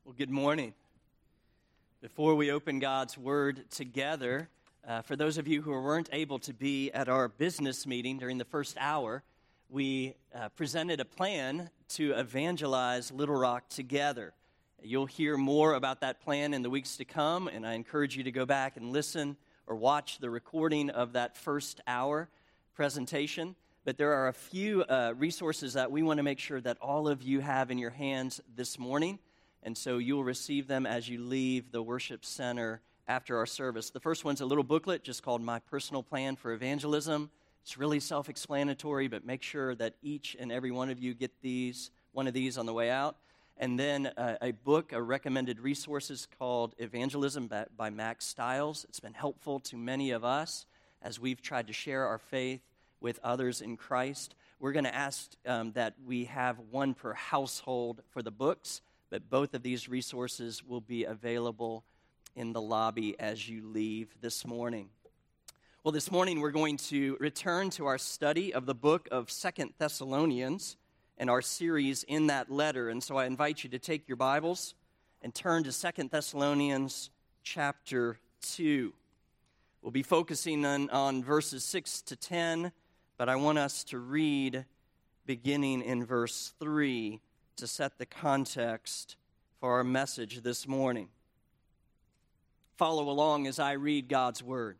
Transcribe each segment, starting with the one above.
Well, good morning. Before we open God's Word together, for those of you who weren't able to be at our business meeting during the first hour, we presented a plan to evangelize Little Rock together. You'll hear more about that plan in the weeks to come, and I encourage you to go back and listen or watch the recording of that first hour presentation. But there are a few resources that we want to make sure that all of you have in your hands this morning. And so you'll receive them as you leave the worship center after our service. The first one's a little booklet just called My Personal Plan for Evangelism. It's really self-explanatory, but make sure that each and every one of you get one of these on the way out. And then a book, a recommended resources called Evangelism by Max Stiles. It's been helpful to many of us as we've tried to share our faith with others in Christ. We're going to ask that we have one per household for the books, but both of these resources will be available in the lobby as you leave this morning. Well, this morning we're going to return to our study of the book of 2 Thessalonians and our series in that letter. And so I invite you to take your Bibles and turn to 2 Thessalonians chapter 2. We'll be focusing on verses 6 to 10, but I want us to read beginning in verse 3 to set the context for our message this morning. Follow along as I read God's word.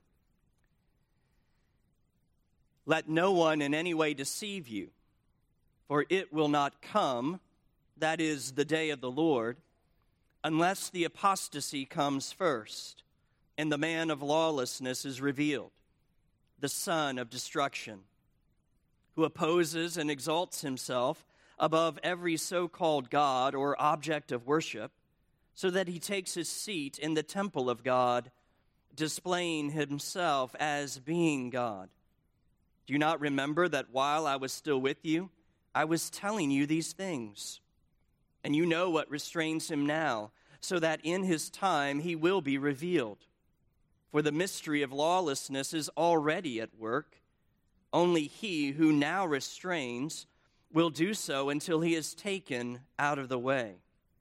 Let no one in any way deceive you, for it will not come, that is, the day of the Lord, unless the apostasy comes first, and the man of lawlessness is revealed, the son of destruction, who opposes and exalts himself above every so-called God or object of worship, so that he takes his seat in the temple of God, displaying himself as being God. Do you not remember that while I was still with you, I was telling you these things? And you know what restrains him now, so that in his time he will be revealed. For the mystery of lawlessness is already at work. Only he who now restrains will do so until he is taken out of the way.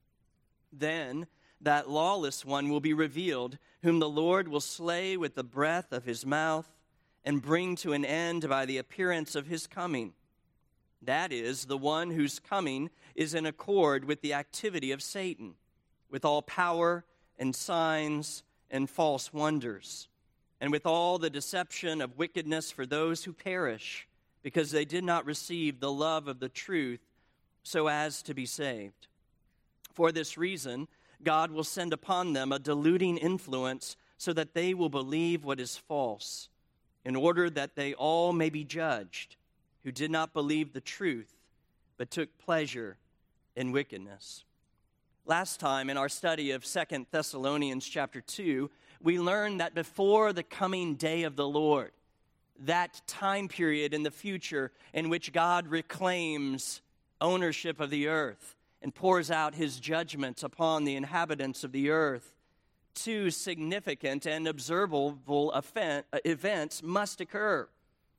Then that lawless one will be revealed, whom the Lord will slay with the breath of his mouth and bring to an end by the appearance of his coming. That is, the one whose coming is in accord with the activity of Satan, with all power and signs and false wonders, and with all the deception of wickedness for those who perish, because they did not receive the love of the truth so as to be saved. For this reason, God will send upon them a deluding influence so that they will believe what is false, in order that they all may be judged, who did not believe the truth, but took pleasure in wickedness. Last time in our study of 2 Thessalonians chapter 2, we learned that before the coming day of the Lord, that time period in the future in which God reclaims ownership of the earth and pours out his judgment upon the inhabitants of the earth, two significant and observable events must occur.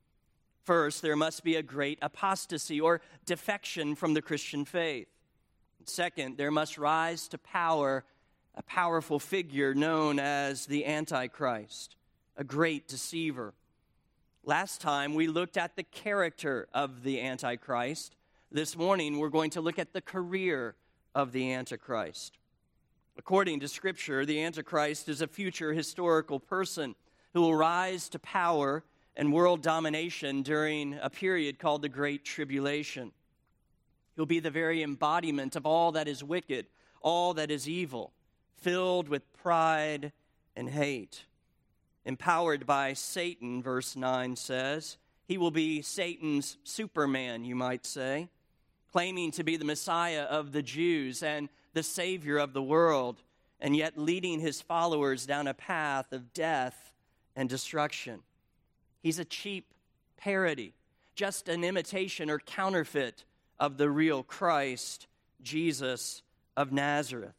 First, there must be a great apostasy or defection from the Christian faith. Second, there must rise to power a powerful figure known as the Antichrist, a great deceiver. Last time, we looked at the character of the Antichrist. This morning, we're going to look at the career of the Antichrist. According to Scripture, the Antichrist is a future historical person who will rise to power and world domination during a period called the Great Tribulation. He'll be the very embodiment of all that is wicked, all that is evil, filled with pride and hate. Empowered by Satan, verse 9 says, he will be Satan's Superman, you might say, claiming to be the Messiah of the Jews and the Savior of the world, and yet leading his followers down a path of death and destruction. He's a cheap parody, just an imitation or counterfeit of the real Christ, Jesus of Nazareth.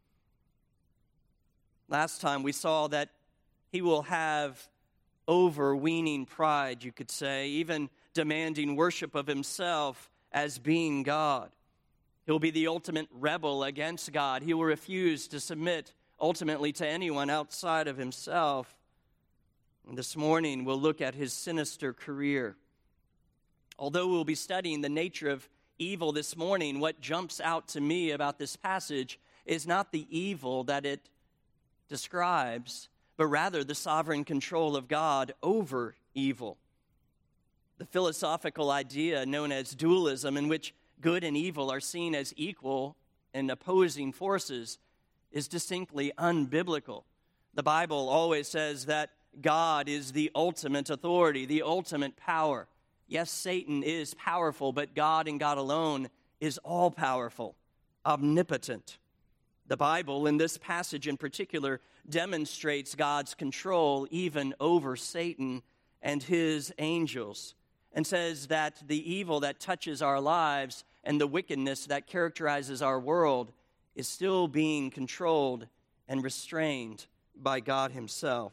Last time we saw that he will have overweening pride, you could say, even demanding worship of himself as being God. He'll be the ultimate rebel against God. He will refuse to submit ultimately to anyone outside of himself. And this morning, we'll look at his sinister career. Although we'll be studying the nature of evil this morning, what jumps out to me about this passage is not the evil that it describes, but rather the sovereign control of God over evil. The philosophical idea known as dualism, in which good and evil are seen as equal and opposing forces, is distinctly unbiblical. The Bible always says that God is the ultimate authority, the ultimate power. Yes, Satan is powerful, but God and God alone is all-powerful, omnipotent. The Bible, in this passage in particular, demonstrates God's control even over Satan and his angels, and says that the evil that touches our lives and the wickedness that characterizes our world is still being controlled and restrained by God himself.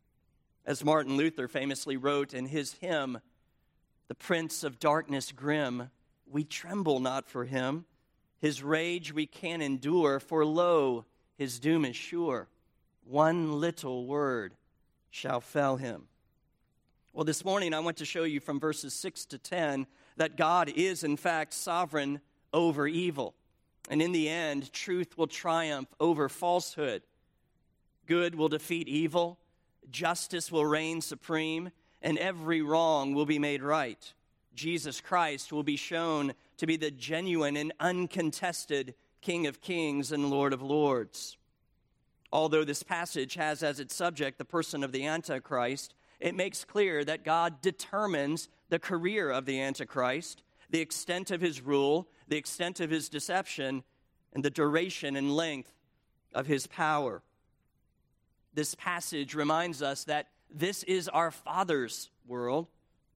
As Martin Luther famously wrote in his hymn, "The Prince of Darkness grim, we tremble not for him. His rage we can endure, for lo, his doom is sure. One little word shall fell him." Well, this morning I want to show you from verses 6 to 10 that God is in fact sovereign over evil. And in the end, truth will triumph over falsehood. Good will defeat evil, justice will reign supreme, and every wrong will be made right. Jesus Christ will be shown to be the genuine and uncontested King of Kings and Lord of Lords. Although this passage has as its subject the person of the Antichrist, it makes clear that God determines the career of the Antichrist, the extent of his rule, the extent of his deception, and the duration and length of his power. This passage reminds us that this is our Father's world,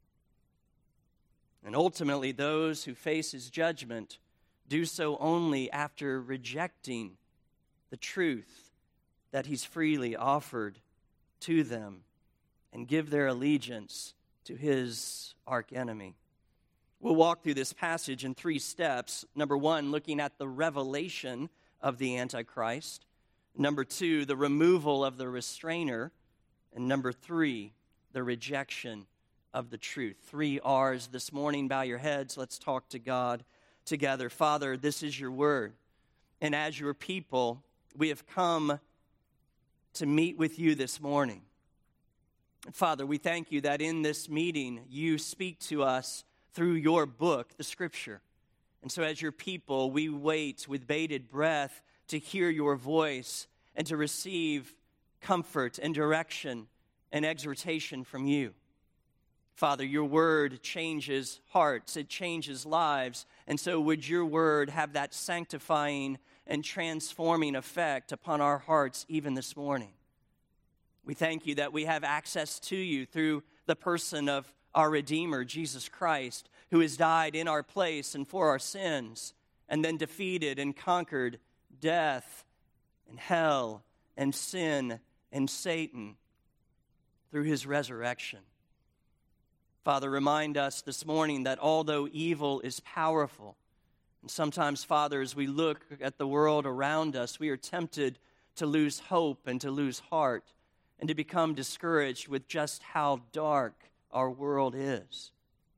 and ultimately those who face his judgment do so only after rejecting the truth that he's freely offered to them and give their allegiance to his archenemy. We'll walk through this passage in 3 steps. Number 1, looking at the revelation of the Antichrist. Number 2, the removal of the restrainer. And number 3, the rejection of the truth. 3 R's this morning. Bow your heads. Let's talk to God together. Father, this is your word. And as your people, we have come to meet with you this morning. Father, we thank you that in this meeting you speak to us through your book, the Scripture. And so as your people, we wait with bated breath to hear your voice and to receive comfort and direction and exhortation from you. Father, your word changes hearts, it changes lives, and so would your word have that sanctifying and transforming effect upon our hearts even this morning. We thank you that we have access to you through the person of our Redeemer, Jesus Christ, who has died in our place and for our sins, and then defeated and conquered death and hell and sin and Satan through his resurrection. Father, remind us this morning that although evil is powerful, and sometimes, Father, as we look at the world around us, we are tempted to lose hope and to lose heart and to become discouraged with just how dark our world is.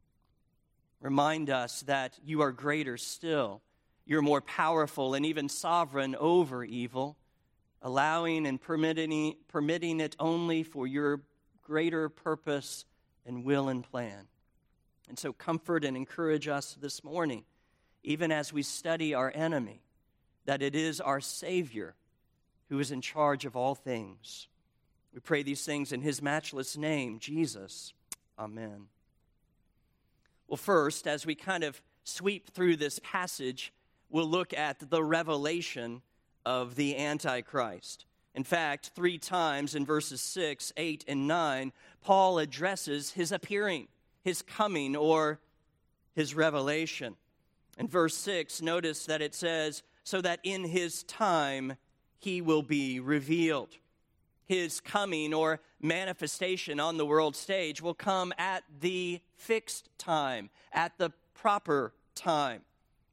Remind us that you are greater still. You're more powerful and even sovereign over evil, allowing and permitting it only for your greater purpose and will and plan. And so comfort and encourage us this morning, even as we study our enemy, that it is our Savior who is in charge of all things. We pray these things in his matchless name, Jesus. Amen. Well, first, as we kind of sweep through this passage, we'll look at the revelation of the Antichrist. In fact, 3 times in verses 6, 8, and 9, Paul addresses his appearing, his coming, or his revelation. In verse 6, notice that it says, "So that in his time he will be revealed." His coming or manifestation on the world stage will come at the fixed time, at the proper time.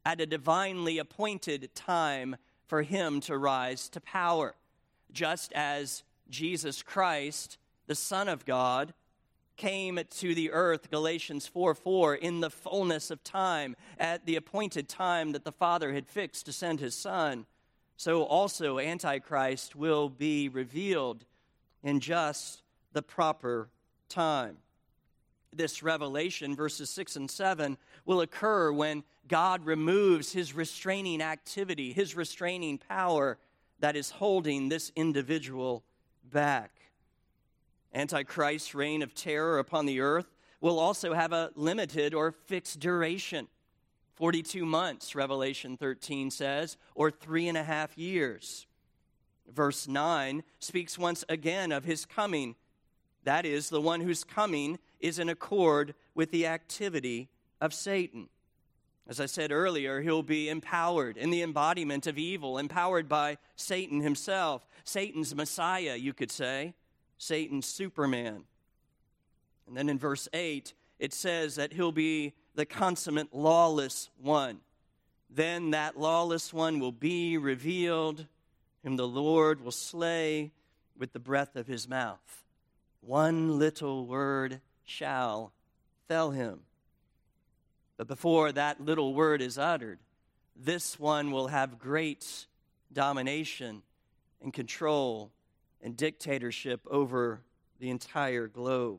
at a divinely appointed time for him to rise to power, just as Jesus Christ, the Son of God, came to the earth, Galatians 4:4, in the fullness of time, at the appointed time that the Father had fixed to send his Son. So also Antichrist will be revealed in just the proper time. This revelation, verses 6 and 7, will occur when God removes his restraining activity, his restraining power that is holding this individual back. Antichrist's reign of terror upon the earth will also have a limited or fixed duration. 42 months, Revelation 13 says, or 3.5 years. Verse 9 speaks once again of his coming. That is, the one whose coming is in accord with the activity of Satan. As I said earlier, he'll be empowered in the embodiment of evil, empowered by Satan himself. Satan's Messiah, you could say. Satan's Superman. And then in verse 8, it says that he'll be the consummate lawless one. Then that lawless one will be revealed, whom the Lord will slay with the breath of his mouth. One little word shall fell him. But before that little word is uttered, this one will have great domination and control and dictatorship over the entire globe.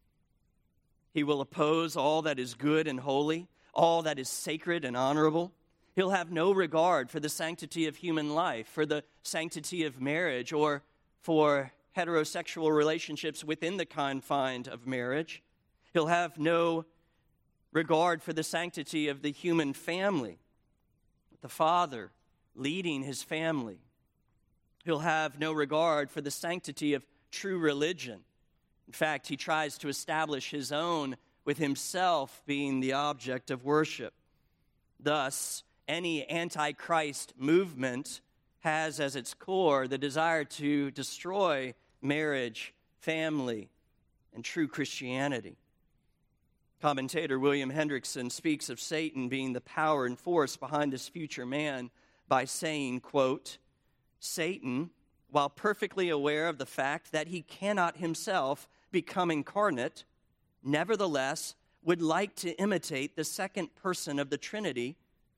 He will oppose all that is good and holy, all that is sacred and honorable. He'll have no regard for the sanctity of human life, for the sanctity of marriage, or for heterosexual relationships within the confines of marriage. He'll have no regard for the sanctity of the human family, the father leading his family. He'll have no regard for the sanctity of true religion. In fact, he tries to establish his own, with himself being the object of worship. Thus, any antichrist movement has as its core the desire to destroy marriage, family, and true Christianity. Commentator William Hendrickson speaks of Satan being the power and force behind this future man by saying, quote, Satan, while perfectly aware of the fact that he cannot himself become incarnate, nevertheless would like to imitate the second person of the Trinity,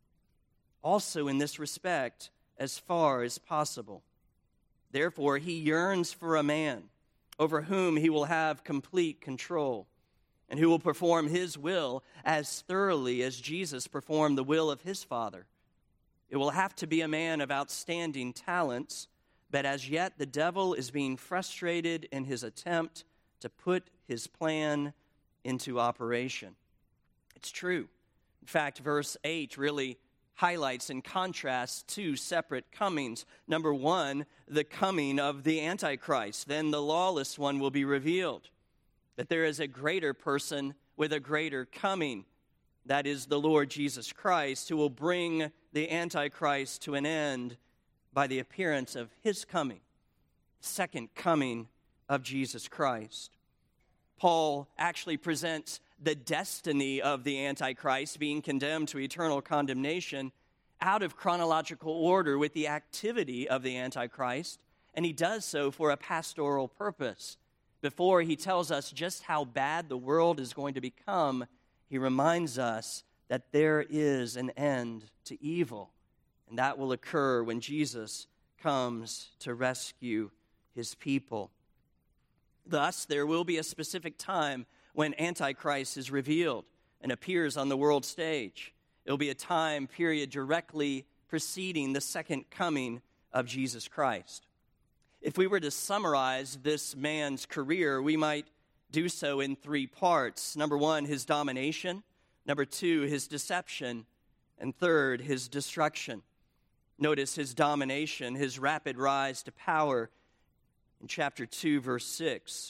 also in this respect, as far as possible. Therefore, he yearns for a man over whom he will have complete control, and who will perform his will as thoroughly as Jesus performed the will of his Father. It will have to be a man of outstanding talents, but as yet the devil is being frustrated in his attempt to put his plan into operation. It's true. In fact, verse 8 really highlights and contrasts two separate comings. Number one, the coming of the Antichrist. Then the lawless one will be revealed. That there is a greater person with a greater coming. That is the Lord Jesus Christ, who will bring the Antichrist to an end by the appearance of his coming, second coming of Jesus Christ. Paul actually presents the destiny of the Antichrist being condemned to eternal condemnation out of chronological order with the activity of the Antichrist, and he does so for a pastoral purpose. Before he tells us just how bad the world is going to become, he reminds us that there is an end to evil, and that will occur when Jesus comes to rescue his people. Thus, there will be a specific time when Antichrist is revealed and appears on the world stage. It will be a time period directly preceding the second coming of Jesus Christ. If we were to summarize this man's career, we might do so in three parts. Number one, his domination. Number two, his deception. And third, his destruction. Notice his domination, his rapid rise to power in chapter 2, verse 6.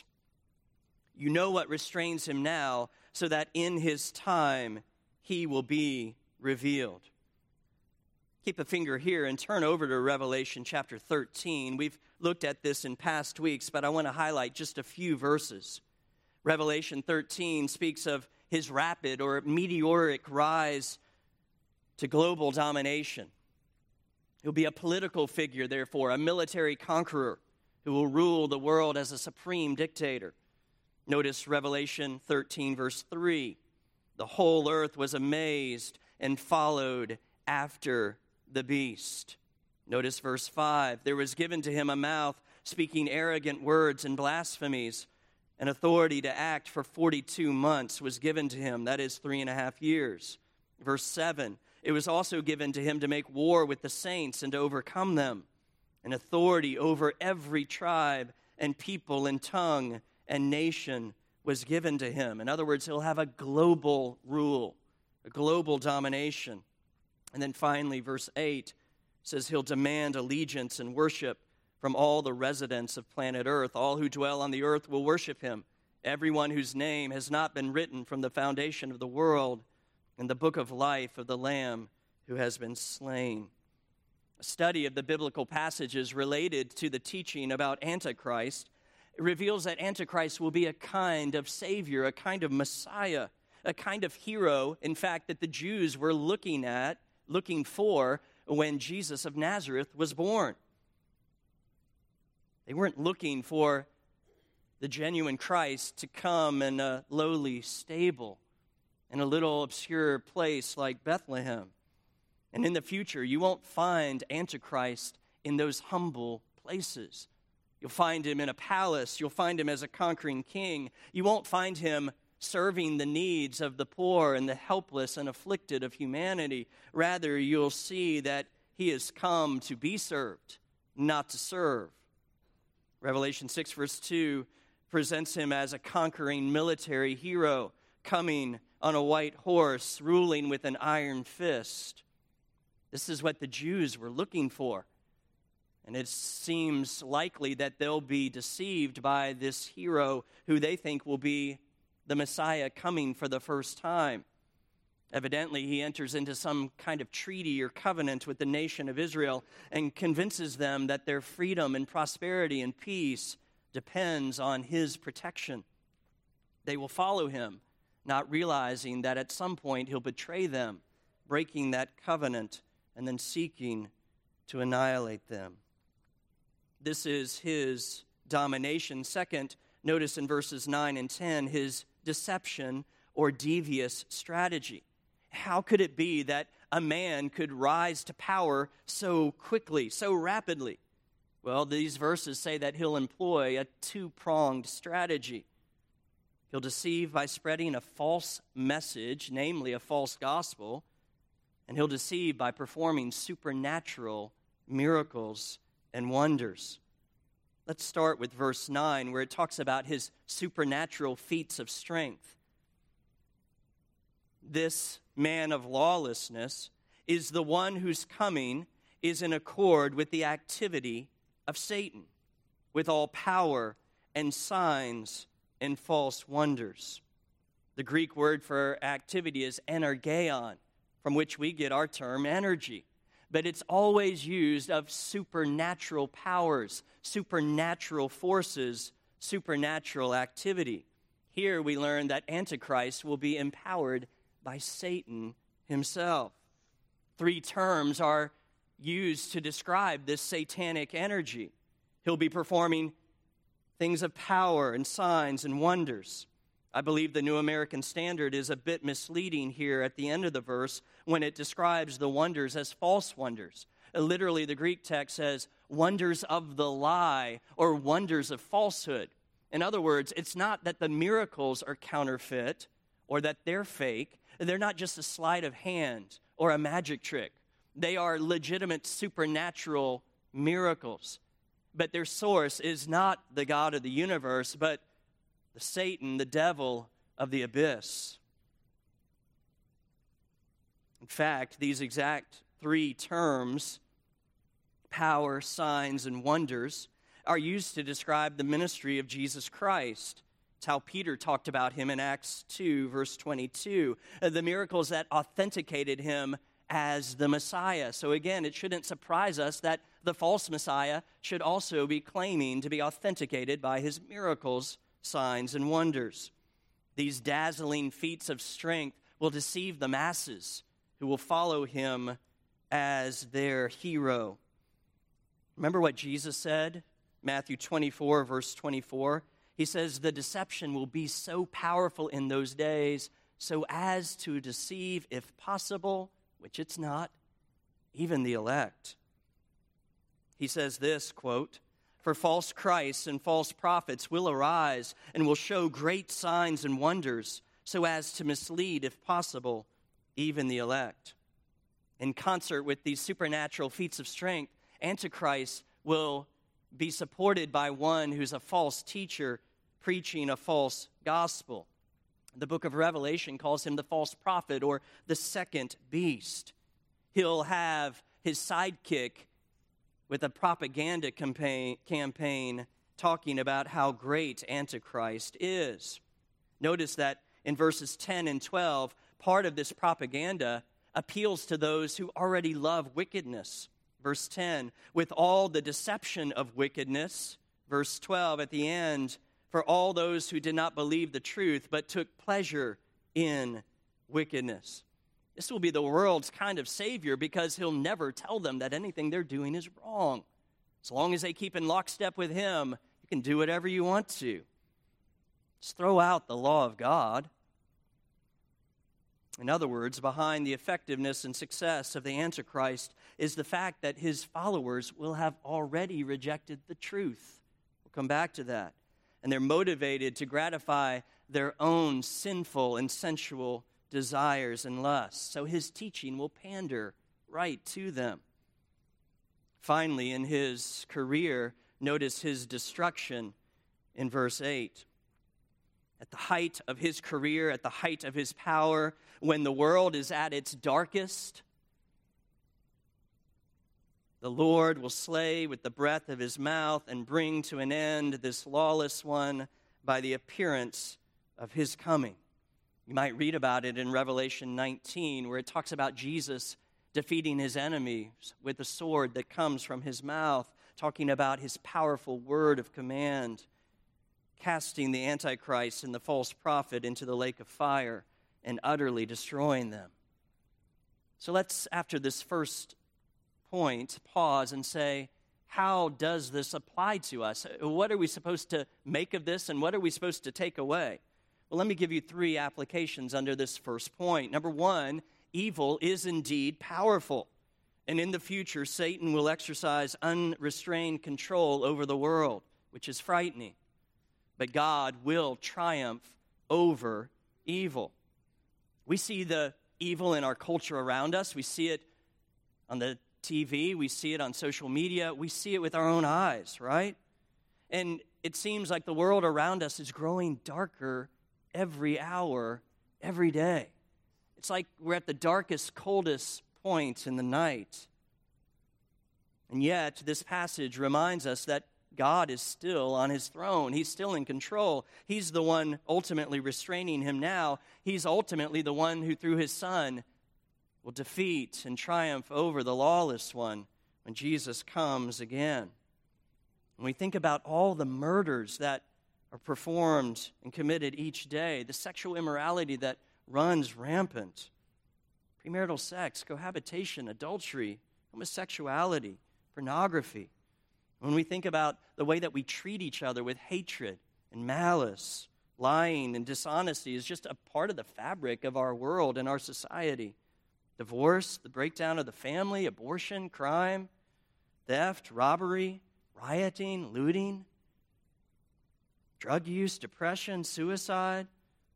You know what restrains him now, so that in his time he will be revealed. Keep a finger here and turn over to Revelation chapter 13. We've looked at this in past weeks, but I want to highlight just a few verses. Revelation 13 speaks of his rapid or meteoric rise to global domination. He'll be a political figure, therefore, a military conqueror who will rule the world as a supreme dictator. Notice Revelation 13, verse 3. The whole earth was amazed and followed after the beast. Notice verse 5. There was given to him a mouth speaking arrogant words and blasphemies. An authority to act for 42 months was given to him. That is 3.5 years. Verse 7. It was also given to him to make war with the saints and to overcome them. An authority over every tribe and people and tongue and nation was given to him. In other words, he'll have a global rule, a global domination. And then finally, verse 8 says he'll demand allegiance and worship from all the residents of planet Earth. All who dwell on the earth will worship him. Everyone whose name has not been written from the foundation of the world in the book of life of the Lamb who has been slain. A study of the biblical passages related to the teaching about Antichrist reveals that Antichrist will be a kind of Savior, a kind of Messiah, a kind of hero, in fact, that the Jews were looking for when Jesus of Nazareth was born. They weren't looking for the genuine Christ to come in a lowly stable in a little obscure place like Bethlehem. And in the future, you won't find Antichrist in those humble places. You'll find him in a palace. You'll find him as a conquering king. You won't find him serving the needs of the poor and the helpless and afflicted of humanity. Rather, you'll see that he has come to be served, not to serve. Revelation 6, verse 2 presents him as a conquering military hero, coming on a white horse, ruling with an iron fist. This is what the Jews were looking for. And it seems likely that they'll be deceived by this hero who they think will be the Messiah coming for the first time. Evidently, he enters into some kind of treaty or covenant with the nation of Israel and convinces them that their freedom and prosperity and peace depends on his protection. They will follow him, not realizing that at some point he'll betray them, breaking that covenant and then seeking to annihilate them. This is his domination. Second, notice in verses 9 and 10, his deception or devious strategy. How could it be that a man could rise to power so quickly, so rapidly? Well, these verses say that he'll employ a two-pronged strategy. He'll deceive by spreading a false message, namely a false gospel, and he'll deceive by performing supernatural miracles and wonders. Let's start with verse 9, where it talks about his supernatural feats of strength. This man of lawlessness is the one whose coming is in accord with the activity of Satan, with all power and signs and false wonders. The Greek word for activity is energeon, from which we get our term energy. But it's always used of supernatural powers, supernatural forces, supernatural activity. Here we learn that Antichrist will be empowered by Satan himself. 3 terms are used to describe this satanic energy. He'll be performing things of power and signs and wonders. I believe the New American Standard is a bit misleading here at the end of the verse when it describes the wonders as false wonders. Literally, the Greek text says wonders of the lie or wonders of falsehood. In other words, it's not that the miracles are counterfeit or that they're fake. They're not just a sleight of hand or a magic trick. They are legitimate supernatural miracles. But their source is not the God of the universe, but Satan, the devil of the abyss. In fact, these exact 3 terms, power, signs, and wonders, are used to describe the ministry of Jesus Christ. It's how Peter talked about him in Acts 2, verse 22, the miracles that authenticated him as the Messiah. So again, it shouldn't surprise us that the false Messiah should also be claiming to be authenticated by his miracles, signs, and wonders. These dazzling feats of strength will deceive the masses who will follow him as their hero. Remember what Jesus said? Matthew 24, verse 24. He says, the deception will be so powerful in those days so as to deceive, if possible, which it's not, even the elect. He says this, quote, for false Christs and false prophets will arise and will show great signs and wonders so as to mislead, if possible, even the elect. In concert with these supernatural feats of strength, Antichrist will be supported by one who's a false teacher preaching a false gospel. The book of Revelation calls him the false prophet or the second beast. He'll have his sidekick with a propaganda campaign talking about how great Antichrist is. Notice that in verses 10 and 12, part of this propaganda appeals to those who already love wickedness. Verse 10, with all the deception of wickedness. Verse 12 at the end, for all those who did not believe the truth but took pleasure in wickedness. This will be the world's kind of savior because he'll never tell them that anything they're doing is wrong. As long as they keep in lockstep with him, you can do whatever you want to. Just throw out the law of God. In other words, behind the effectiveness and success of the Antichrist is the fact that his followers will have already rejected the truth. We'll come back to that. And they're motivated to gratify their own sinful and sensual desires and lusts. So his teaching will pander right to them. Finally, in his career, notice his destruction in verse 8. At the height of his career, at the height of his power, when the world is at its darkest, the Lord will slay with the breath of his mouth and bring to an end this lawless one by the appearance of his coming. You might read about it in Revelation 19, where it talks about Jesus defeating his enemies with the sword that comes from his mouth, talking about his powerful word of command, casting the Antichrist and the false prophet into the lake of fire and utterly destroying them. So let's, after this first point, pause and say, how does this apply to us? What are we supposed to make of this, and what are we supposed to take away? Well, let me give you 3 applications under this first point. Number 1, evil is indeed powerful. And in the future, Satan will exercise unrestrained control over the world, which is frightening. But God will triumph over evil. We see the evil in our culture around us. We see it on the TV. We see it on social media. We see it with our own eyes, right? And it seems like the world around us is growing darker every hour, every day. It's like we're at the darkest, coldest point in the night. And yet, this passage reminds us that God is still on his throne. He's still in control. He's the one ultimately restraining him now. He's ultimately the one who, through his Son, will defeat and triumph over the lawless one when Jesus comes again. When we think about all the murders that are performed and committed each day, the sexual immorality that runs rampant, premarital sex, cohabitation, adultery, homosexuality, pornography. When we think about the way that we treat each other with hatred and malice, lying and dishonesty is just a part of the fabric of our world and our society. Divorce, the breakdown of the family, abortion, crime, theft, robbery, rioting, looting, drug use, depression, suicide.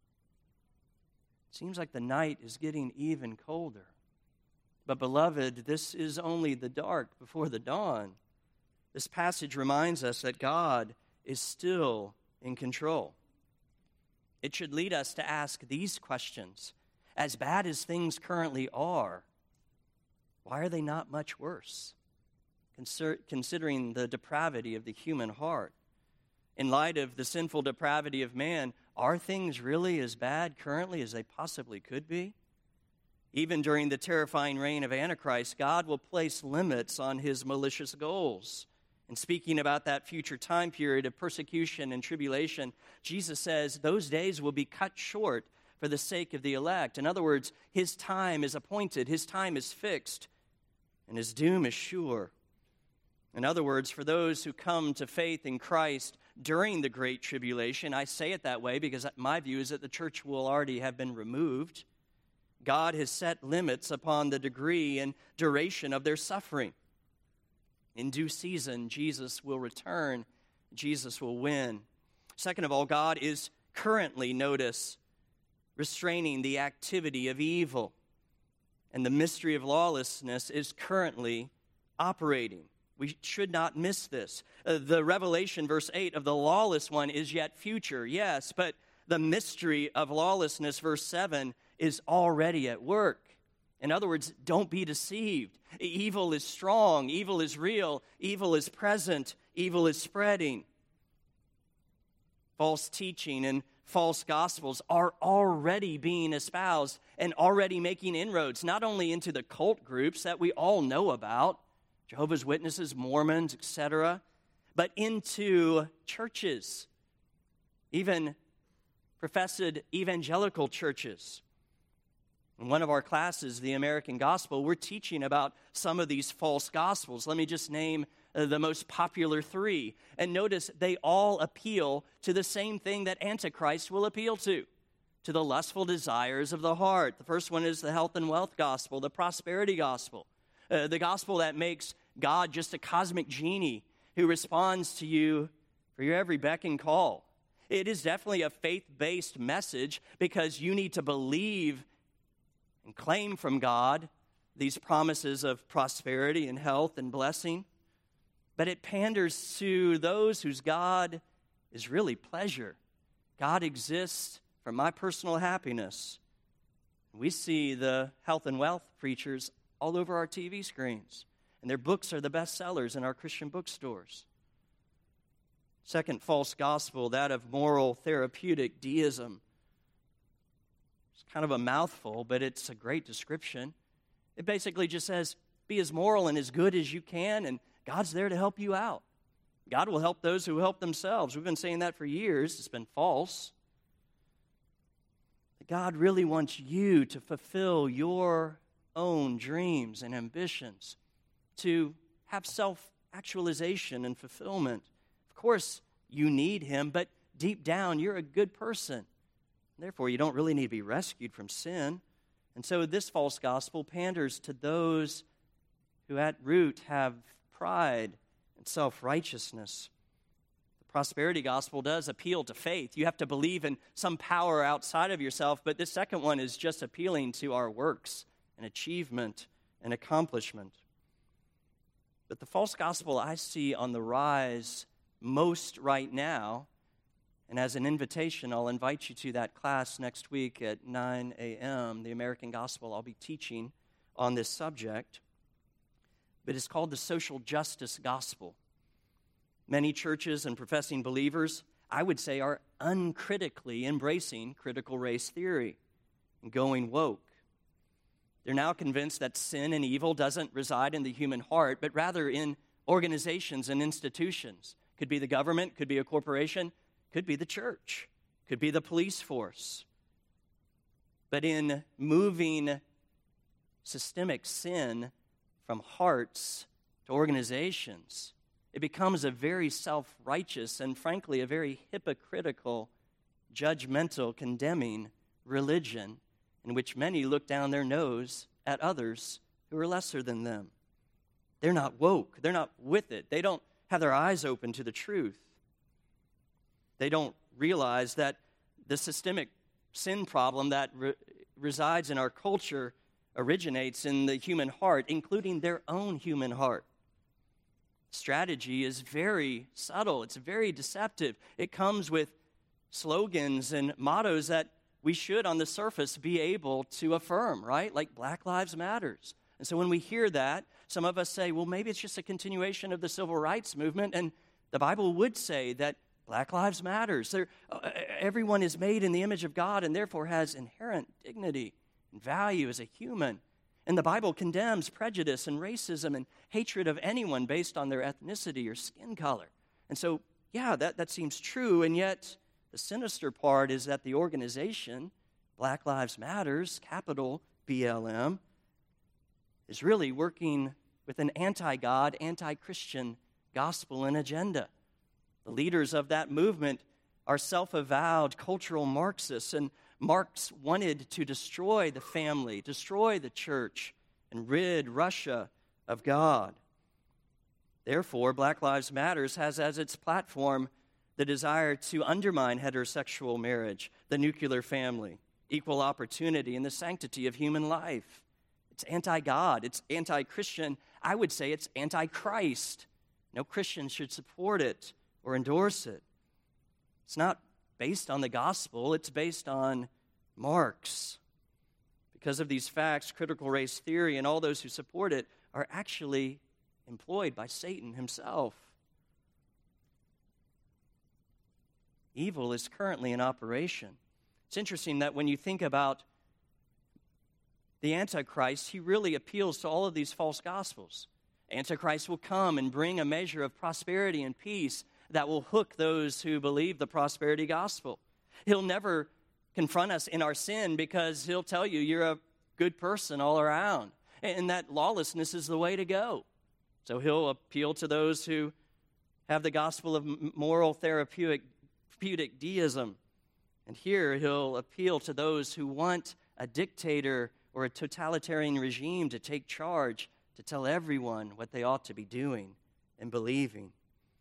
It seems like the night is getting even colder. But beloved, this is only the dark before the dawn. This passage reminds us that God is still in control. It should lead us to ask these questions. As bad as things currently are, why are they not much worse? Considering the depravity of the human heart. In light of the sinful depravity of man, are things really as bad currently as they possibly could be? Even during the terrifying reign of Antichrist, God will place limits on his malicious goals. And speaking about that future time period of persecution and tribulation, Jesus says those days will be cut short, for the sake of the elect. In other words, his time is appointed, his time is fixed, and his doom is sure. In other words, for those who come to faith in Christ during the Great Tribulation, I say it that way because my view is that the church will already have been removed. God has set limits upon the degree and duration of their suffering. In due season, Jesus will return. Jesus will win. Second of all, God is currently, notice, restraining the activity of evil. And the mystery of lawlessness is currently operating. We should not miss this. The revelation, verse 8, of the lawless one is yet future, yes, but the mystery of lawlessness, verse 7, is already at work. In other words, don't be deceived. Evil is strong, evil is real, evil is present, evil is spreading. False teaching and false gospels are already being espoused and already making inroads, not only into the cult groups that we all know about, Jehovah's Witnesses, Mormons, etc., but into churches, even professed evangelical churches. In one of our classes, the American Gospel, we're teaching about some of these false gospels. Let me just name the most popular three. And notice they all appeal to the same thing that Antichrist will appeal to the lustful desires of the heart. The first one is the health and wealth gospel, the prosperity gospel, the gospel that makes God just a cosmic genie who responds to you for your every beck and call. It is definitely a faith-based message because you need to believe and claim from God these promises of prosperity and health and blessing. But it panders to those whose God is really pleasure. God exists for my personal happiness. We see the health and wealth preachers all over our TV screens, and their books are the best sellers in our Christian bookstores. Second false gospel, that of moral therapeutic deism. It's kind of a mouthful, but it's a great description. It basically just says, be as moral and as good as you can, and God's there to help you out. God will help those who help themselves. We've been saying that for years. It's been false. But God really wants you to fulfill your own dreams and ambitions, to have self-actualization and fulfillment. Of course, you need Him, but deep down, you're a good person. Therefore, you don't really need to be rescued from sin. And so this false gospel panders to those who at root have pride and self-righteousness. The prosperity gospel does appeal to faith. You have to believe in some power outside of yourself, but this second one is just appealing to our works and achievement and accomplishment. But the false gospel I see on the rise most right now, and as an invitation, I'll invite you to that class next week at 9 a.m., the American Gospel. I'll be teaching on this subject. But it's called the social justice gospel. Many churches and professing believers, I would say, are uncritically embracing critical race theory and going woke. They're now convinced that sin and evil doesn't reside in the human heart, but rather in organizations and institutions. Could be the government, could be a corporation, could be the church, could be the police force. But in moving systemic sin from hearts to organizations, it becomes a very self-righteous and frankly a very hypocritical, judgmental, condemning religion in which many look down their nose at others who are lesser than them. They're not woke. They're not with it. They don't have their eyes open to the truth. They don't realize that the systemic sin problem that resides in our culture originates in the human heart, including their own human heart. Strategy is very subtle. It's very deceptive. It comes with slogans and mottos that we should, on the surface, be able to affirm, right? Like Black Lives Matters. And so when we hear that, some of us say, well, maybe it's just a continuation of the civil rights movement, and the Bible would say that Black Lives Matters. Everyone is made in the image of God and therefore has inherent dignity and value as a human. And the Bible condemns prejudice and racism and hatred of anyone based on their ethnicity or skin color. And so, yeah, that seems true, and yet the sinister part is that the organization Black Lives Matters, capital BLM, is really working with an anti-God, anti-Christian gospel and agenda. The leaders of that movement are self-avowed cultural Marxists, and Marx wanted to destroy the family, destroy the church, and rid Russia of God. Therefore, Black Lives Matters has as its platform the desire to undermine heterosexual marriage, the nuclear family, equal opportunity, and the sanctity of human life. It's anti-God. It's anti-Christian. I would say it's anti-Christ. No Christian should support it or endorse it. It's not based on the gospel. It's based on Marx. Because of these facts, critical race theory and all those who support it are actually employed by Satan himself. Evil is currently in operation. It's interesting that when you think about the Antichrist, he really appeals to all of these false gospels. Antichrist will come and bring a measure of prosperity and peace that will hook those who believe the prosperity gospel. He'll never confront us in our sin because he'll tell you you're a good person all around, and that lawlessness is the way to go. So he'll appeal to those who have the gospel of moral therapeutic deism. And here he'll appeal to those who want a dictator or a totalitarian regime to take charge, to tell everyone what they ought to be doing and believing.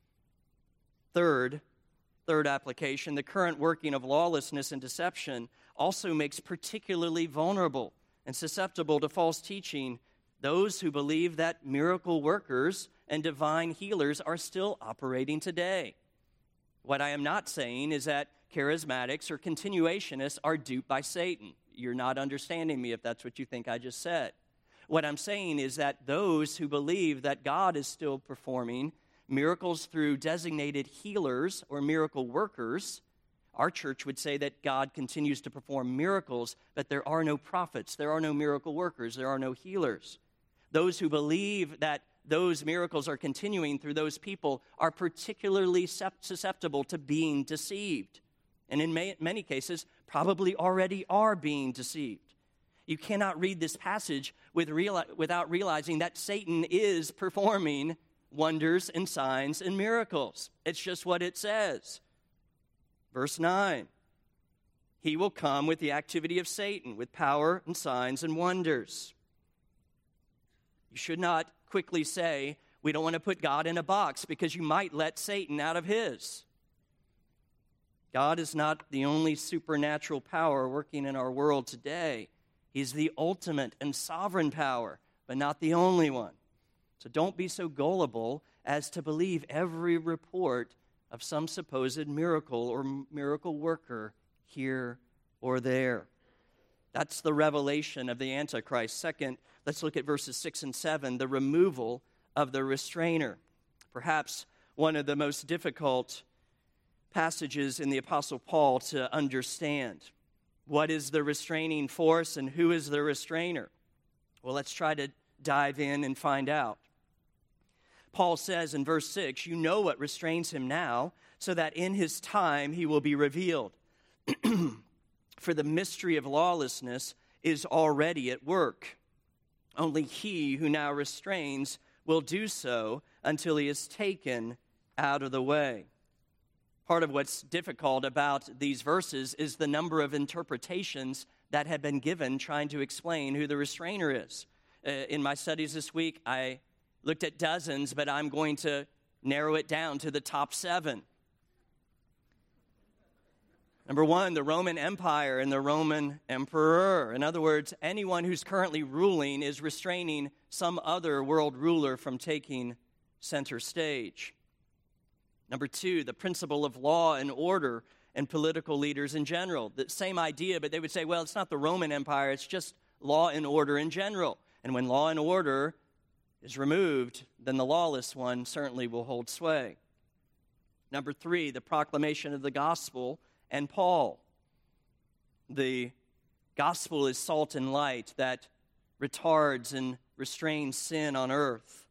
Third application, the current working of lawlessness and deception also makes particularly vulnerable and susceptible to false teaching those who believe that miracle workers and divine healers are still operating today. What I am not saying is that charismatics or continuationists are duped by Satan. You're not understanding me if that's what you think I just said. What I'm saying is that those who believe that God is still performing miracles through designated healers or miracle workers, our church would say that God continues to perform miracles, but there are no prophets, there are no miracle workers, there are no healers. Those who believe that those miracles are continuing through those people are particularly susceptible to being deceived. And in many cases, probably already are being deceived. You cannot read this passage without realizing that Satan is performing wonders and signs and miracles. It's just what it says. Verse 9, he will come with the activity of Satan, with power and signs and wonders. You should not quickly say, we don't want to put God in a box, because you might let Satan out of his. God is not the only supernatural power working in our world today. He's the ultimate and sovereign power, but not the only one. So don't be so gullible as to believe every report of some supposed miracle or miracle worker here or there. That's the revelation of the Antichrist. Second, let's look at verses 6 and 7, the removal of the restrainer. Perhaps one of the most difficult passages in the Apostle Paul to understand. What is the restraining force and who is the restrainer? Well, let's try to dive in and find out. Paul says in verse 6, you know what restrains him now, so that in his time he will be revealed. For the mystery of lawlessness is already at work. Only he who now restrains will do so until he is taken out of the way. Part of what's difficult about these verses is the number of interpretations that have been given trying to explain who the restrainer is. In my studies this week, I looked at dozens, but I'm going to narrow it down to the top 7. Number 1, the Roman Empire and the Roman emperor. In other words, anyone who's currently ruling is restraining some other world ruler from taking center stage. Number 2, the principle of law and order and political leaders in general. The same idea, but they would say, well, it's not the Roman Empire, it's just law and order in general. And when law and order is removed, then the lawless one certainly will hold sway. Number 3, the proclamation of the gospel and Paul. The gospel is salt and light that retards and restrains sin on earth.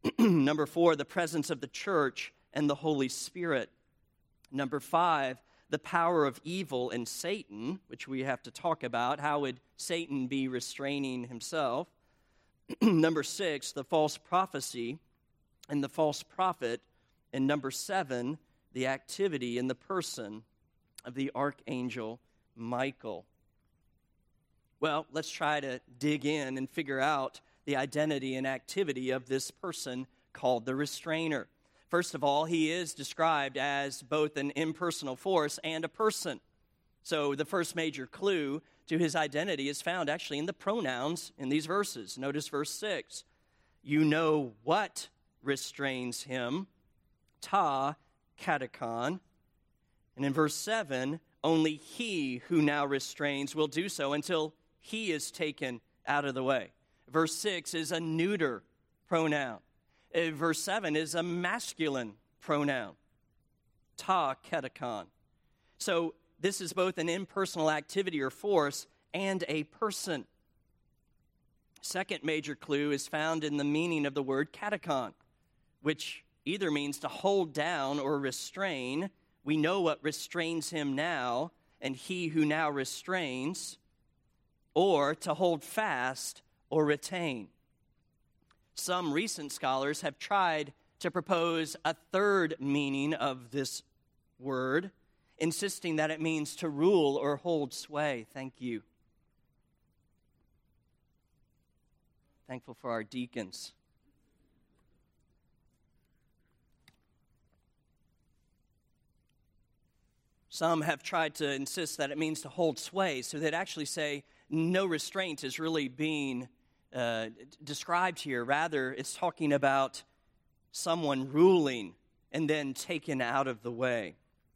Number 4, the presence of the church and the Holy Spirit. Number 5, the power of evil and Satan, which we have to talk about. How would Satan be restraining himself? Number 6, the false prophecy and the false prophet. And number 7, the activity in the person of the archangel Michael. Well, let's try to dig in and figure out the identity and activity of this person called the restrainer. First of all, he is described as both an impersonal force and a person. So the first major clue to his identity is found actually in the pronouns in these verses. Notice verse 6. You know what restrains him, ta katakon. And in verse 7, only he who now restrains will do so until he is taken out of the way. Verse 6 is a neuter pronoun. Verse 7 is a masculine pronoun, ta katakon. So this is both an impersonal activity or force and a person. Second major clue is found in the meaning of the word katakon, which either means to hold down or restrain. We know what restrains him now, and he who now restrains, or to hold fast or retain. Some recent scholars have tried to propose a third meaning of this word, insisting that it means to rule or hold sway. Thank you. Thankful for our deacons. Some have tried to insist that it means to hold sway, so they'd actually say no restraint is really being described here. Rather, it's talking about someone ruling and then taken out of the way.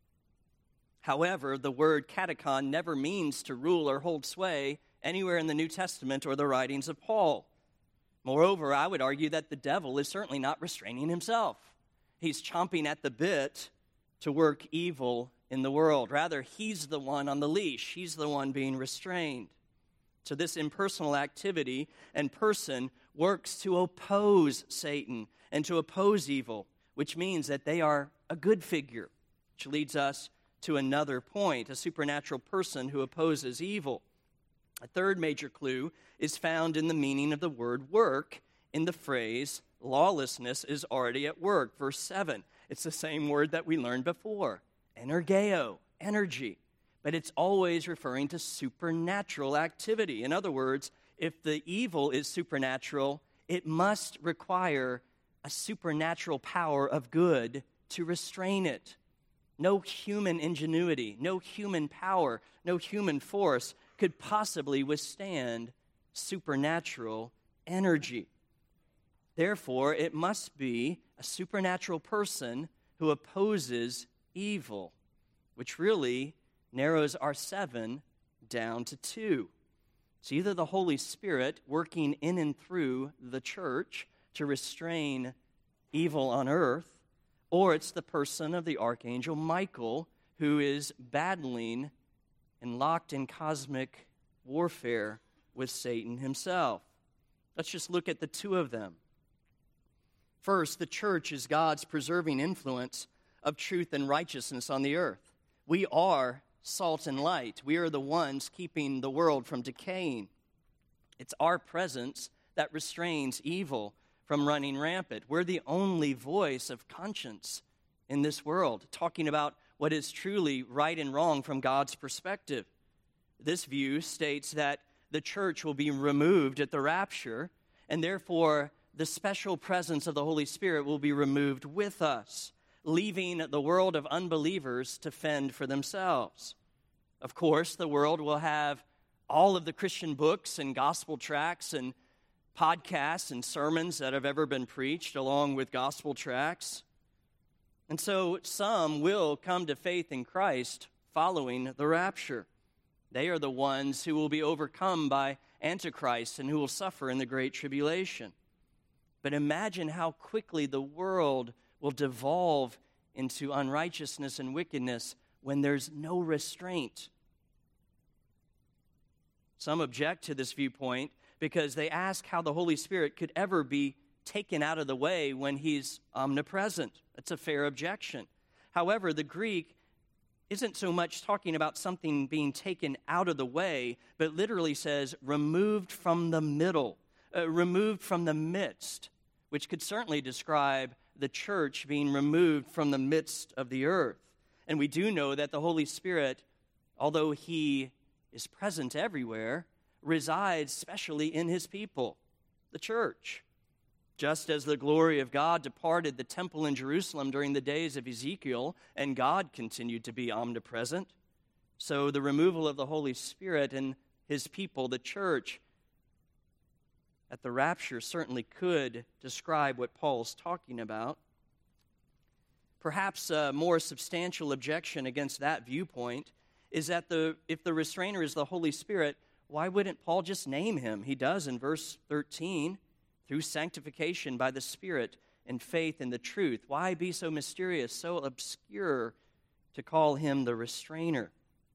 However, the word katakon never means to rule or hold sway anywhere in the New Testament or the writings of Paul. Moreover, I would argue that the devil is certainly not restraining himself. He's chomping at the bit to work evil in the world. Rather, he's the one on the leash. He's the one being restrained. So this impersonal activity and person works to oppose Satan and to oppose evil, which means that they are a good figure, which leads us to another point, a supernatural person who opposes evil. A third major clue is found in the meaning of the word work in the phrase, lawlessness is already at work. Verse 7, it's the same word that we learned before, energeo, energy. But it's always referring to supernatural activity. In other words, if the evil is supernatural, it must require a supernatural power of good to restrain it. No human ingenuity, no human power, no human force could possibly withstand supernatural energy. Therefore, it must be a supernatural person who opposes evil, which really narrows our 7 down to 2. It's either the Holy Spirit working in and through the church to restrain evil on earth, or it's the person of the archangel Michael who is battling and locked in cosmic warfare with Satan himself. Let's just look at the two of them. First, the church is God's preserving influence of truth and righteousness on the earth. We are salt and light. We are the ones keeping the world from decaying. It's our presence that restrains evil from running rampant. We're the only voice of conscience in this world, talking about what is truly right and wrong from God's perspective. This view states that the church will be removed at the rapture, and therefore the special presence of the Holy Spirit will be removed with us, leaving the world of unbelievers to fend for themselves. Of course, the world will have all of the Christian books and gospel tracts and podcasts and sermons that have ever been preached, along with gospel tracts. And so some will come to faith in Christ following the rapture. They are the ones who will be overcome by Antichrist and who will suffer in the Great Tribulation. But imagine how quickly the world will devolve into unrighteousness and wickedness when there's no restraint. Some object to this viewpoint because they ask how the Holy Spirit could ever be taken out of the way when he's omnipresent. That's a fair objection. However, the Greek isn't so much talking about something being taken out of the way, but literally says removed from the middle, removed from the midst, which could certainly describe the church being removed from the midst of the earth. And we do know that the Holy Spirit, although he is present everywhere, resides specially in his people, the church. Just as the glory of God departed the temple in Jerusalem during the days of Ezekiel, and God continued to be omnipresent, so the removal of the Holy Spirit and his people, the church, at the rapture certainly could describe what Paul's talking about. Perhaps a more substantial objection against that viewpoint is that if the restrainer is the Holy Spirit, why wouldn't Paul just name him? He does in verse 13, through sanctification by the Spirit and faith in the truth. Why be so mysterious, so obscure to call him the restrainer?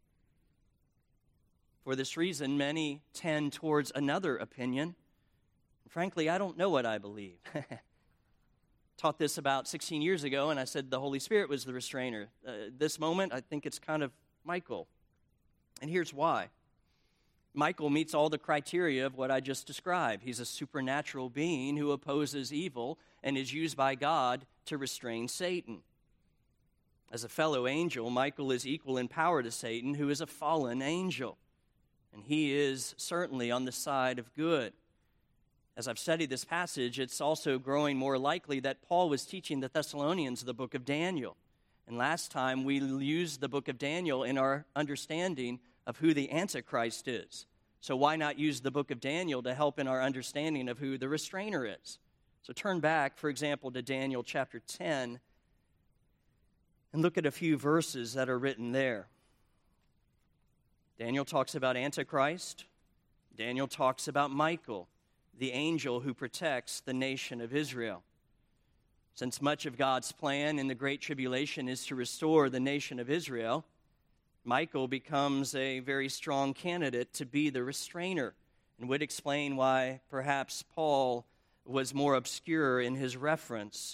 For this reason, many tend towards another opinion. Frankly, I don't know what I believe. Taught this about 16 years ago, and I said the Holy Spirit was the restrainer. This moment, I think it's kind of Michael. And here's why. Michael meets all the criteria of what I just described. He's a supernatural being who opposes evil and is used by God to restrain Satan. As a fellow angel, Michael is equal in power to Satan, who is a fallen angel. And he is certainly on the side of good. As I've studied this passage, it's also growing more likely that Paul was teaching the Thessalonians the book of Daniel. And last time we used the book of Daniel in our understanding of who the Antichrist is. So why not use the book of Daniel to help in our understanding of who the restrainer is? So turn back, for example, to Daniel chapter 10 and look at a few verses that are written there. Daniel talks about Antichrist. Daniel talks about Michael, the angel who protects the nation of Israel. Since much of God's plan in the Great Tribulation is to restore the nation of Israel, Michael becomes a very strong candidate to be the restrainer, and would explain why perhaps Paul was more obscure in his reference.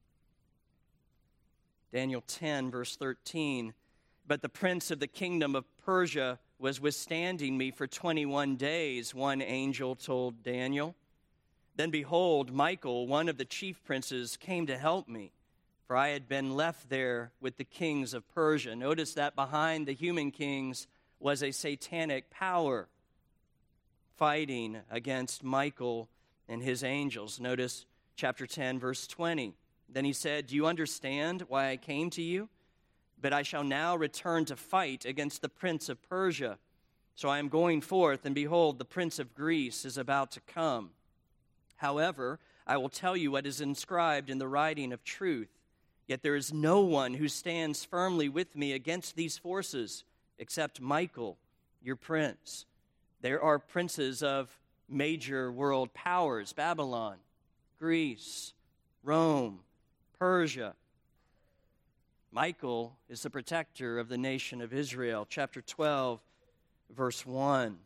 Daniel 10, verse 13, "But the prince of the kingdom of Persia was withstanding me for 21 days, one angel told Daniel. Then behold, Michael, one of the chief princes, came to help me, for I had been left there with the kings of Persia." Notice that behind the human kings was a satanic power fighting against Michael and his angels. Notice chapter 10, verse 20. "Then he said, 'Do you understand why I came to you? But I shall now return to fight against the prince of Persia. So I am going forth, and behold, the prince of Greece is about to come. However, I will tell you what is inscribed in the writing of truth. Yet there is no one who stands firmly with me against these forces, except Michael, your prince.'" There are princes of major world powers: Babylon, Greece, Rome, Persia. Michael is the protector of the nation of Israel. Chapter 12, verse 1.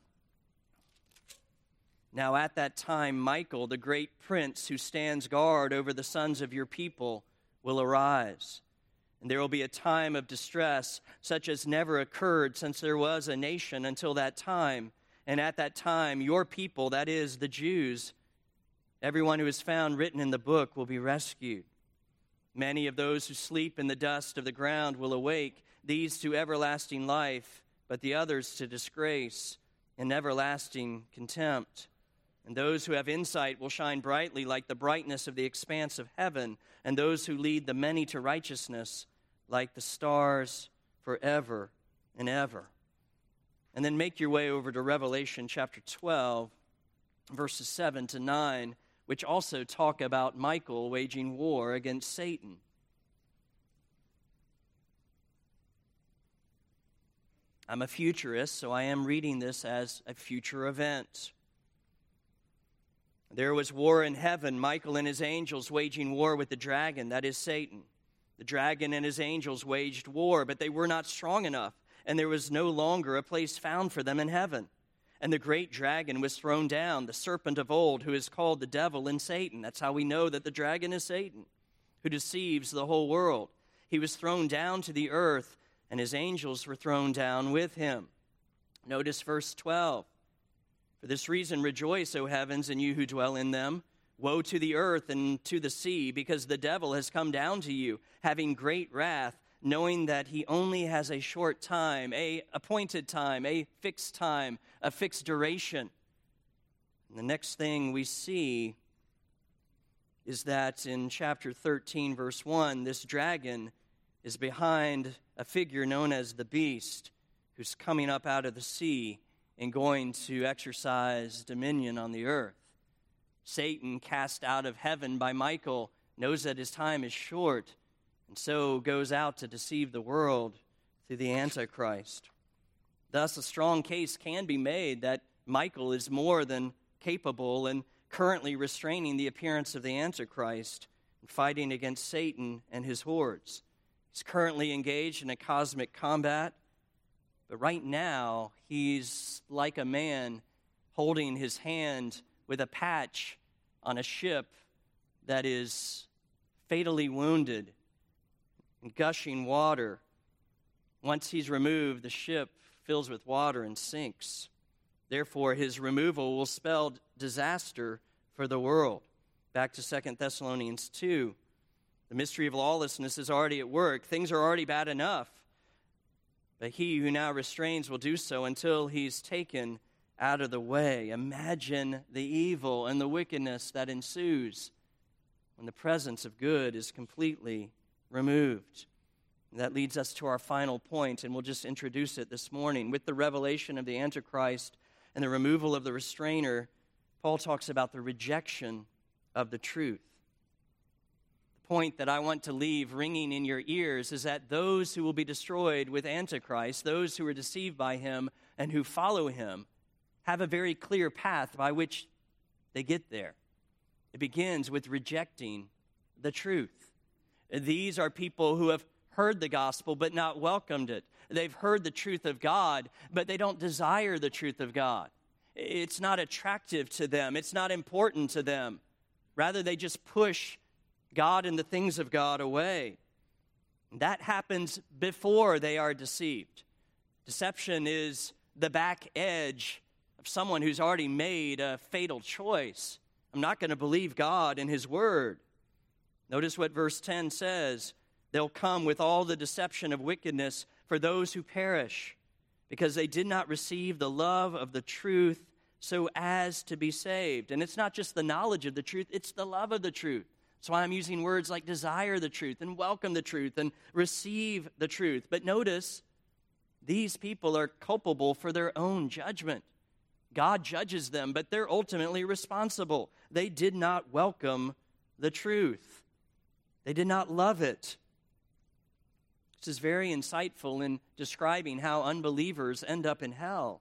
"Now at that time, Michael, the great prince who stands guard over the sons of your people, will arise. And there will be a time of distress such as never occurred since there was a nation until that time. And at that time, your people, that is, the Jews, everyone who is found written in the book, will be rescued. Many of those who sleep in the dust of the ground will awake, these to everlasting life, but the others to disgrace and everlasting contempt. And those who have insight will shine brightly like the brightness of the expanse of heaven, and those who lead the many to righteousness like the stars forever and ever." And then make your way over to Revelation chapter 12, verses 7 to 9, which also talk about Michael waging war against Satan. I'm a futurist, so I am reading this as a future event. "There was war in heaven, Michael and his angels waging war with the dragon, that is Satan. The dragon and his angels waged war, but they were not strong enough, and there was no longer a place found for them in heaven. And the great dragon was thrown down, the serpent of old, who is called the devil and Satan." That's how we know that the dragon is Satan, "who deceives the whole world. He was thrown down to the earth, and his angels were thrown down with him. Notice verse 12. For this reason rejoice, O heavens, and you who dwell in them. Woe to the earth and to the sea, because the devil has come down to you, having great wrath, knowing that he only has a short time, a appointed time, a fixed time, a fixed duration. And the next thing we see is that in chapter 13, verse 1, this dragon is behind a figure known as the beast, who's coming up out of the sea and going to exercise dominion on the earth. Satan, cast out of heaven by Michael, knows that his time is short, and so goes out to deceive the world through the Antichrist. Thus, a strong case can be made that Michael is more than capable and currently restraining the appearance of the Antichrist and fighting against Satan and his hordes. He's currently engaged in a cosmic combat, but right now he's like a man holding his hand with a patch on a ship that is fatally wounded and gushing water. Once he's removed, the ship fills with water and sinks. Therefore, his removal will spell disaster for the world. Back to 2 Thessalonians 2. The mystery of lawlessness is already at work. Things are already bad enough. But he who now restrains will do so until he's taken out of the way. Imagine the evil and the wickedness that ensues when the presence of good is completely removed. And that leads us to our final point, and we'll just introduce it this morning. With the revelation of the Antichrist and the removal of the restrainer, Paul talks about the rejection of the truth. The point that I want to leave ringing in your ears is that those who will be destroyed with Antichrist, those who are deceived by him and who follow him, have a very clear path by which they get there. It begins with rejecting the truth. These are people who have heard the gospel but not welcomed it. They've heard the truth of God, but they don't desire the truth of God. It's not attractive to them. It's not important to them. Rather, they just push God and the things of God away. That happens before they are deceived. Deception is the back edge of someone who's already made a fatal choice. I'm not going to believe God and his word. Notice what verse 10 says. They'll come with all the deception of wickedness for those who perish, because they did not receive the love of the truth so as to be saved. And it's not just the knowledge of the truth, it's the love of the truth. That's why I'm using words like desire the truth and welcome the truth and receive the truth. But notice, these people are culpable for their own judgment. God judges them, but they're ultimately responsible. They did not welcome the truth. They did not love it. This is very insightful in describing how unbelievers end up in hell.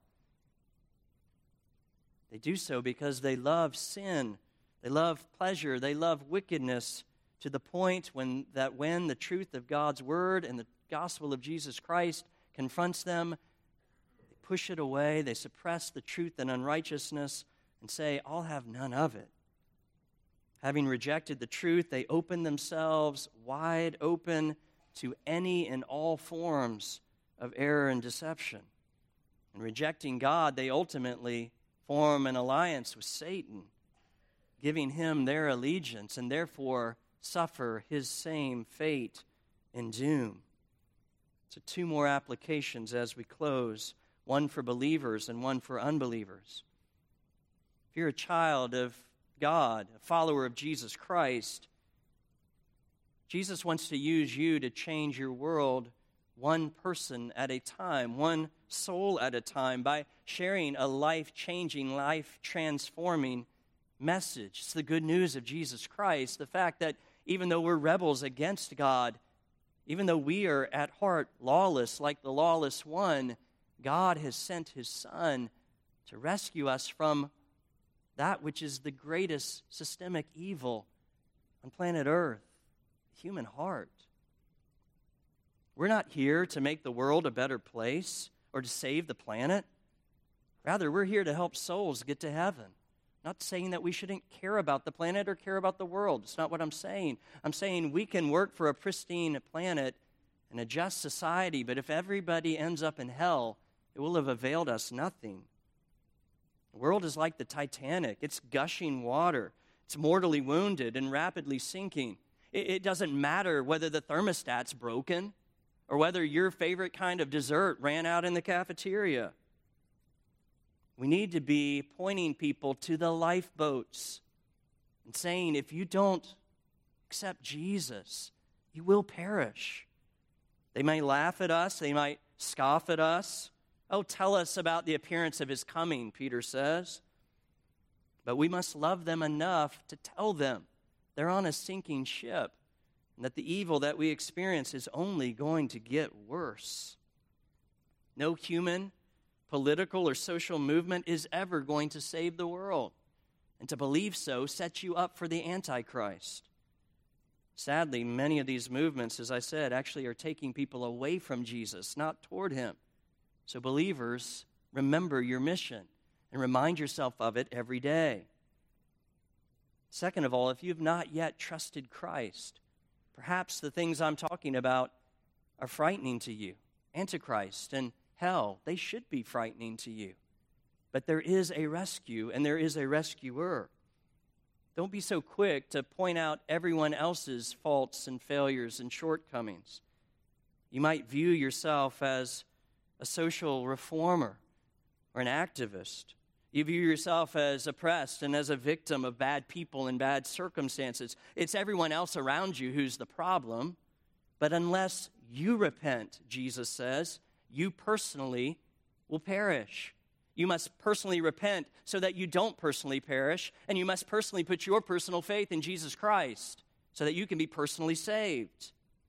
They do so because they love sin, they love pleasure, they love wickedness, to the point when the truth of God's word and the gospel of Jesus Christ confronts them, they push it away, they suppress the truth and unrighteousness and say, I'll have none of it. Having rejected the truth, they open themselves wide open to any and all forms of error and deception. In rejecting God, they ultimately form an alliance with Satan, giving him their allegiance, and therefore suffer his same fate and doom. So 2 more applications as we close, one for believers and one for unbelievers. If you're a child of God, a follower of Jesus Christ, Jesus wants to use you to change your world one person at a time, one soul at a time, by sharing a life-changing, life-transforming message. It's the good news of Jesus Christ, the fact that even though we're rebels against God, even though we are at heart lawless like the lawless one, God has sent his Son to rescue us from that which is the greatest systemic evil on planet Earth, the human heart. We're not here to make the world a better place or to save the planet. Rather, we're here to help souls get to heaven. I'm not saying that we shouldn't care about the planet or care about the world. It's not what I'm saying. I'm saying we can work for a pristine planet and a just society, but if everybody ends up in hell, it will have availed us nothing. The world is like the Titanic. It's gushing water. It's mortally wounded and rapidly sinking. It doesn't matter whether the thermostat's broken or whether your favorite kind of dessert ran out in the cafeteria. We need to be pointing people to the lifeboats and saying, if you don't accept Jesus, you will perish. They may laugh at us. They might scoff at us. Oh, tell us about the appearance of his coming, Peter says. But we must love them enough to tell them they're on a sinking ship and that the evil that we experience is only going to get worse. No human, political, or social movement is ever going to save the world. And to believe so sets you up for the Antichrist. Sadly, many of these movements, as I said, actually are taking people away from Jesus, not toward him. So believers, remember your mission and remind yourself of it every day. Second of all, if you've not yet trusted Christ, perhaps the things I'm talking about are frightening to you. Antichrist and hell, they should be frightening to you. But there is a rescue and there is a rescuer. Don't be so quick to point out everyone else's faults and failures and shortcomings. You might view yourself as a social reformer or an activist. You view yourself as oppressed and as a victim of bad people and bad circumstances. It's everyone else around you who's the problem. But unless you repent, Jesus says, you personally will perish. You must personally repent so that you don't personally perish, and you must personally put your personal faith in Jesus Christ so that you can be personally saved.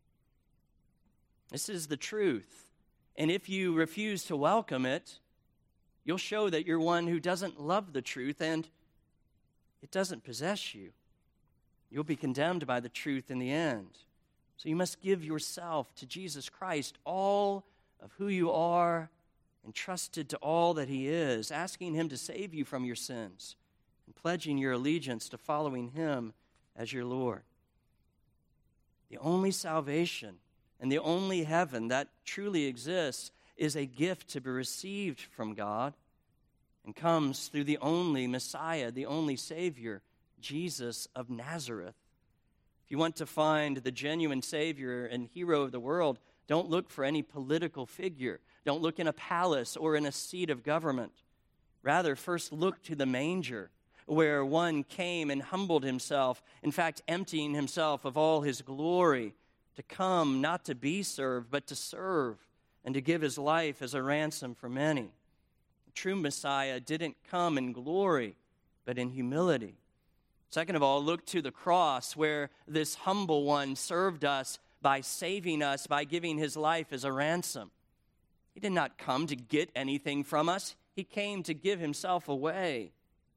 This is the truth. And if you refuse to welcome it, you'll show that you're one who doesn't love the truth and it doesn't possess you. You'll be condemned by the truth in the end. So you must give yourself to Jesus Christ, all of who you are, entrusted to all that he is, asking him to save you from your sins and pledging your allegiance to following him as your Lord. The only salvation and the only heaven that truly exists is a gift to be received from God and comes through the only Messiah, the only Savior, Jesus of Nazareth. If you want to find the genuine Savior and hero of the world, don't look for any political figure. Don't look in a palace or in a seat of government. Rather, first look to the manger, where one came and humbled himself, in fact, emptying himself of all his glory, to come not to be served, but to serve, and to give his life as a ransom for many. The true Messiah didn't come in glory, but in humility. Second of all, look to the cross, where this humble one served us by saving us, by giving his life as a ransom. He did not come to get anything from us. He came to give himself away.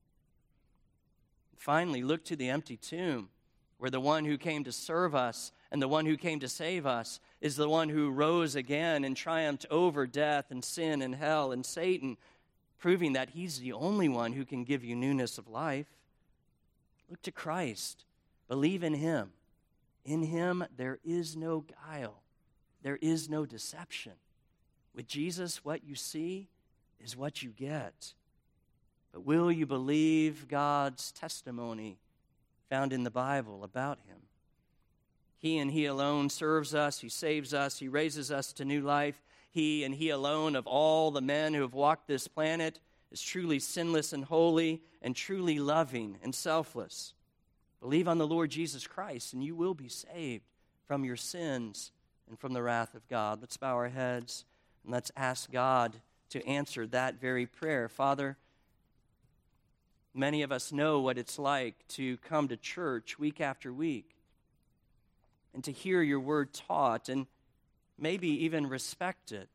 Finally, look to the empty tomb, where the one who came to serve us and the one who came to save us is the one who rose again and triumphed over death and sin and hell and Satan, proving that he's the only one who can give you newness of life. Look to Christ. Believe in him. In him there is no guile. There is no deception. With Jesus, what you see is what you get. But will you believe God's testimony found in the Bible about him? He and he alone serves us, he saves us, he raises us to new life. He and he alone of all the men who have walked this planet is truly sinless and holy and truly loving and selfless. Believe on the Lord Jesus Christ and you will be saved from your sins and from the wrath of God. Let's bow our heads and let's ask God to answer that very prayer. Father, many of us know what it's like to come to church week after week and to hear your word taught and maybe even respect it.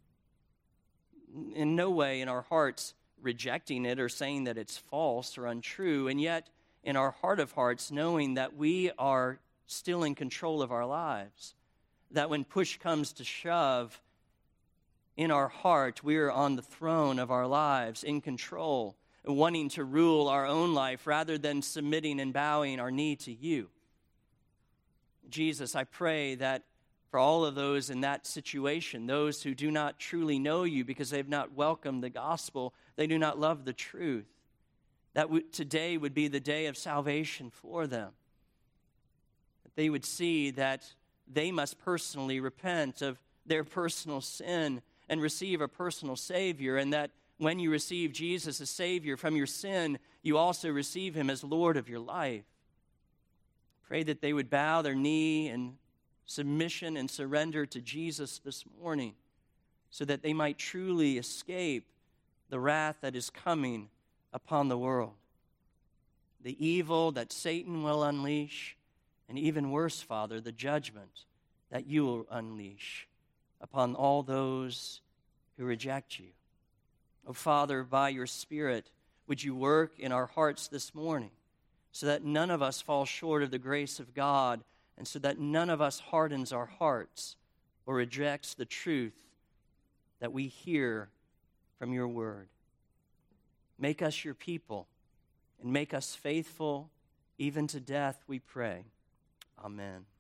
In no way in our hearts rejecting it or saying that it's false or untrue, and yet in our heart of hearts knowing that we are still in control of our lives, that when push comes to shove, in our heart we are on the throne of our lives, in control, wanting to rule our own life rather than submitting and bowing our knee to you. Jesus, I pray that for all of those in that situation, those who do not truly know you because they have not welcomed the gospel, they do not love the truth. That today would be the day of salvation for them. That they would see that they must personally repent of their personal sin and receive a personal Savior, and that when you receive Jesus as Savior from your sin, you also receive Him as Lord of your life. Pray that they would bow their knee in submission and surrender to Jesus this morning so that they might truly escape the wrath that is coming upon the world, the evil that Satan will unleash, and even worse, Father, the judgment that you will unleash upon all those who reject you. Oh, Father, by your Spirit, would you work in our hearts this morning so that none of us fall short of the grace of God, and so that none of us hardens our hearts or rejects the truth that we hear from your word. Make us your people and make us faithful even to death, we pray. Amen.